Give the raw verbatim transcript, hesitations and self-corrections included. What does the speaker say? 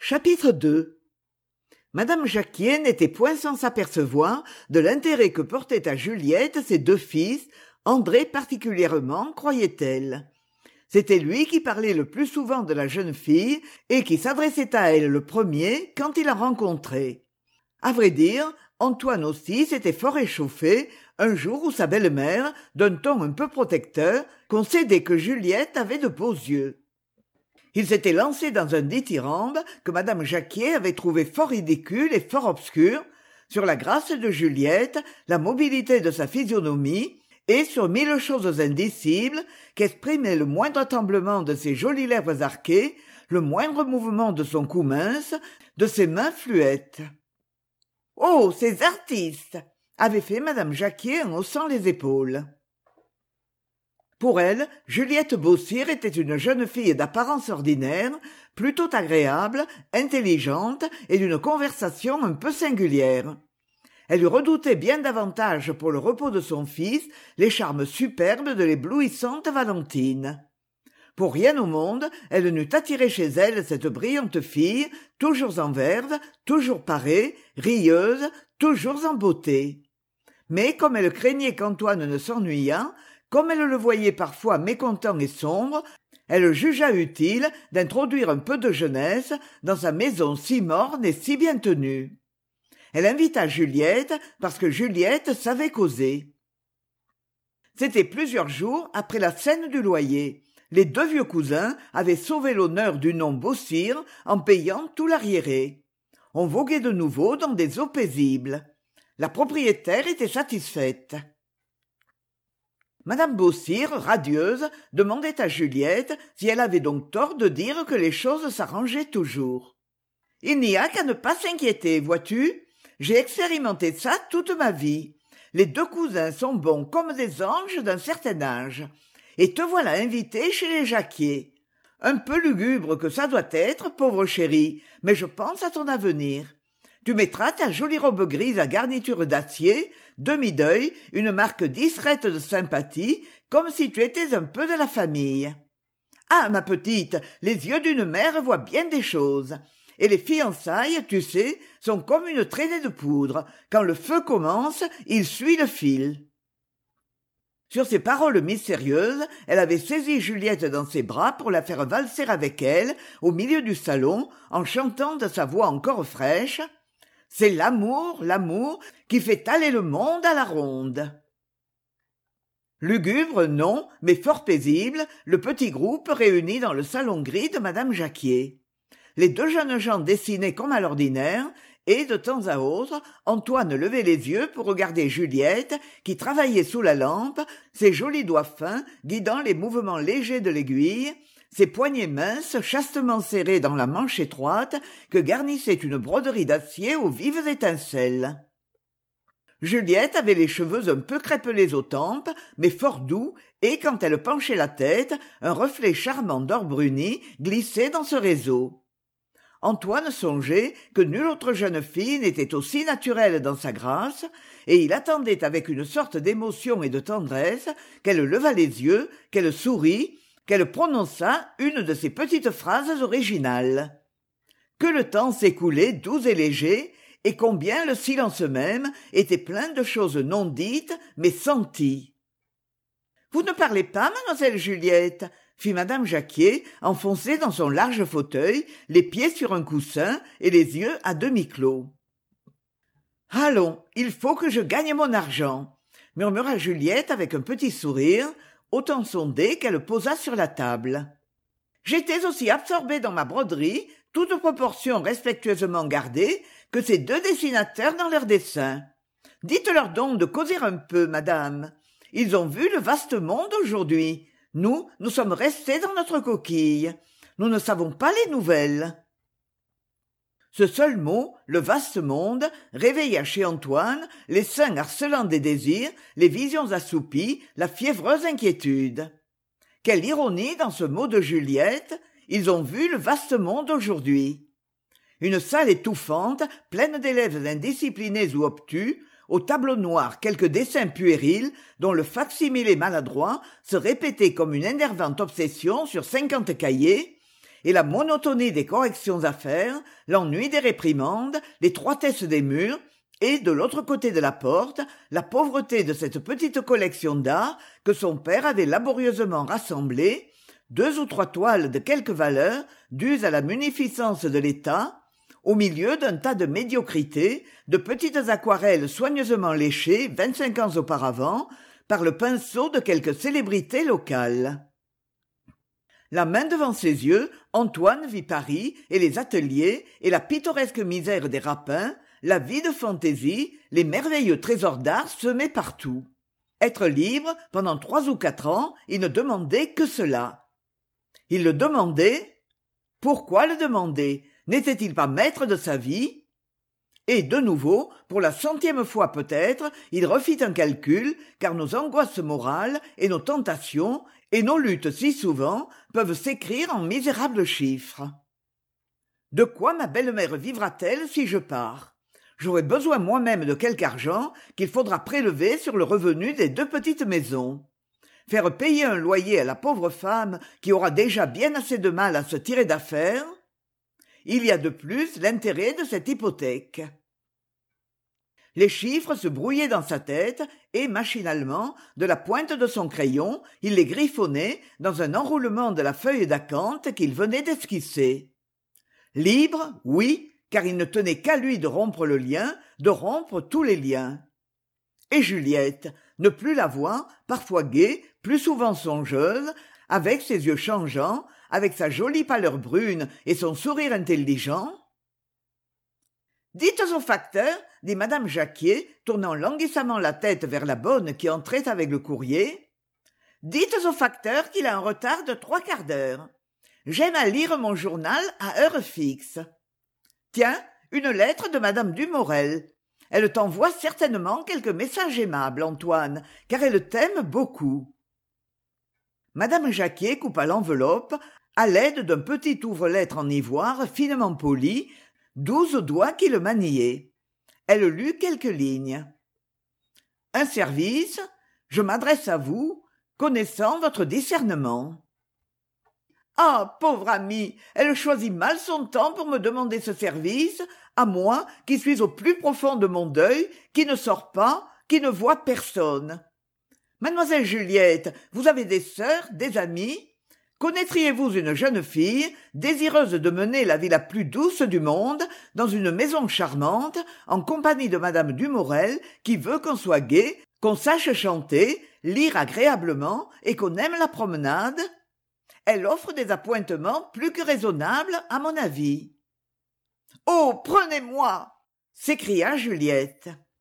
Chapitre deux. Madame Jacquier n'était point sans s'apercevoir de l'intérêt que portaient à Juliette ses deux fils, André particulièrement, croyait-elle. C'était lui qui parlait le plus souvent de la jeune fille et qui s'adressait à elle le premier quand il la rencontrait. À vrai dire, Antoine aussi s'était fort échauffé un jour où sa belle-mère, d'un ton un peu protecteur, concédait que Juliette avait de beaux yeux. Il s'était lancé dans un dithyrambe que madame Jacquier avait trouvé fort ridicule et fort obscur, sur la grâce de Juliette, la mobilité de sa physionomie, et sur mille choses indicibles qu'exprimaient le moindre tremblement de ses jolies lèvres arquées, le moindre mouvement de son cou mince, de ses mains fluettes. « Oh, ces artistes !» avait fait madame Jacquier en haussant les épaules. Pour elle, Juliette Beausire était une jeune fille d'apparence ordinaire, plutôt agréable, intelligente et d'une conversation un peu singulière. Elle lui redoutait bien davantage pour le repos de son fils les charmes superbes de l'éblouissante Valentine. Pour rien au monde, elle n'eût attiré chez elle cette brillante fille, toujours en verve, toujours parée, rieuse, toujours en beauté. Mais comme elle craignait qu'Antoine ne s'ennuyât, comme elle le voyait parfois mécontent et sombre, elle jugea utile d'introduire un peu de jeunesse dans sa maison si morne et si bien tenue. Elle invita Juliette parce que Juliette savait causer. C'était plusieurs jours après la scène du loyer. Les deux vieux cousins avaient sauvé l'honneur du nom Beausire en payant tout l'arriéré. On voguait de nouveau dans des eaux paisibles. La propriétaire était satisfaite. Madame Beausire, radieuse, demandait à Juliette si elle avait donc tort de dire que les choses s'arrangeaient toujours. « Il n'y a qu'à ne pas s'inquiéter, vois-tu ? J'ai expérimenté ça toute ma vie. Les deux cousins sont bons comme des anges d'un certain âge. Et te voilà invité chez les Jacquier. Un peu lugubre que ça doit être, pauvre chérie, mais je pense à ton avenir. Tu mettras ta jolie robe grise à garniture d'acier, demi-deuil, une marque discrète de sympathie, comme si tu étais un peu de la famille. Ah, ma petite, les yeux d'une mère voient bien des choses. Et les fiançailles, tu sais, sont comme une traînée de poudre. Quand le feu commence, il suit le fil. » Sur ces paroles mystérieuses, elle avait saisi Juliette dans ses bras pour la faire valser avec elle au milieu du salon, en chantant de sa voix encore fraîche « C'est l'amour, l'amour, qui fait aller le monde à la ronde. » Lugubre, non, mais fort paisible, le petit groupe réuni dans le salon gris de madame Jacquier. Les deux jeunes gens dessinaient comme à l'ordinaire, et, de temps à autre, Antoine levait les yeux pour regarder Juliette, qui travaillait sous la lampe, ses jolis doigts fins guidant les mouvements légers de l'aiguille, ses poignets minces chastement serrés dans la manche étroite que garnissait une broderie d'acier aux vives étincelles. Juliette avait les cheveux un peu crêpelés aux tempes, mais fort doux, et quand elle penchait la tête, un reflet charmant d'or bruni glissait dans ce réseau. Antoine songeait que nulle autre jeune fille n'était aussi naturelle dans sa grâce, et il attendait avec une sorte d'émotion et de tendresse qu'elle levât les yeux, qu'elle sourit, qu'elle prononçât une de ces petites phrases originales. Que le temps s'écoulait doux et léger, et combien le silence même était plein de choses non dites, mais senties. « Vous ne parlez pas, mademoiselle Juliette ?» fit madame Jacquier, enfoncée dans son large fauteuil, les pieds sur un coussin et les yeux à demi clos. « Allons, il faut que je gagne mon argent !» murmura Juliette avec un petit sourire, autant sondé qu'elle posa sur la table. J'étais aussi absorbée dans ma broderie, toute proportion respectueusement gardée, que ces deux dessinateurs dans leurs dessins. Dites-leur donc de causer un peu, madame. Ils ont vu le vaste monde aujourd'hui. Nous, nous sommes restés dans notre coquille. Nous ne savons pas les nouvelles. Ce seul mot, le vaste monde, réveilla chez Antoine les seins harcelants des désirs, les visions assoupies, la fiévreuse inquiétude. Quelle ironie dans ce mot de Juliette, ils ont vu le vaste monde aujourd'hui. Une salle étouffante, pleine d'élèves indisciplinés ou obtus, au tableau noir quelques dessins puérils dont le fac-similé maladroit se répétait comme une énervante obsession sur cinquante cahiers, et la monotonie des corrections à faire, l'ennui des réprimandes, l'étroitesse des murs, et, de l'autre côté de la porte, la pauvreté de cette petite collection d'art que son père avait laborieusement rassemblée, deux ou trois toiles de quelque valeur, dues à la munificence de l'État, au milieu d'un tas de médiocrités, de petites aquarelles soigneusement léchées vingt-cinq ans auparavant, par le pinceau de quelque célébrité locale. La main devant ses yeux, Antoine vit Paris et les ateliers et la pittoresque misère des rapins, la vie de fantaisie, les merveilleux trésors d'art semés partout. Être libre, pendant trois ou quatre ans, il ne demandait que cela. Il le demandait. Pourquoi le demander? N'était-il pas maître de sa vie? Et, de nouveau, pour la centième fois peut-être, il refit un calcul, car nos angoisses morales et nos tentations, et nos luttes si souvent, peuvent s'écrire en misérables chiffres. De quoi ma belle-mère vivra-t-elle si je pars? J'aurai besoin moi-même de quelque argent qu'il faudra prélever sur le revenu des deux petites maisons. Faire payer un loyer à la pauvre femme qui aura déjà bien assez de mal à se tirer d'affaire? Il y a de plus l'intérêt de cette hypothèque. Les chiffres se brouillaient dans sa tête et, machinalement, de la pointe de son crayon, il les griffonnait dans un enroulement de la feuille d'acanthe qu'il venait d'esquisser. Libre, oui, car il ne tenait qu'à lui de rompre le lien, de rompre tous les liens. Et Juliette, ne plus la voir, parfois gaie, plus souvent songeuse, avec ses yeux changeants, avec sa jolie pâleur brune et son sourire intelligent. « Dites au facteur, dit madame Jacquier, tournant languissamment la tête vers la bonne qui entrait avec le courrier, « dites au facteur qu'il a un retard de trois quarts d'heure. J'aime à lire mon journal à heure fixe. Tiens, une lettre de madame Dumorel. Elle t'envoie certainement quelque message aimable, Antoine, car elle t'aime beaucoup. » Madame Jacquier coupa l'enveloppe à l'aide d'un petit ouvre-lettre en ivoire finement poli, douze doigts qui le maniaient. Elle lut quelques lignes. « Un service, je m'adresse à vous, connaissant votre discernement. » Ah, pauvre amie, elle choisit mal son temps pour me demander ce service, à moi qui suis au plus profond de mon deuil, qui ne sors pas, qui ne vois personne. Mademoiselle Juliette, vous avez des sœurs, des amis? Connaîtriez-vous une jeune fille, désireuse de mener la vie la plus douce du monde, dans une maison charmante, en compagnie de madame Dumorel, qui veut qu'on soit gai, qu'on sache chanter, lire agréablement et qu'on aime la promenade? Elle offre des appointements plus que raisonnables, à mon avis. « Oh, prenez-moi !» s'écria Juliette.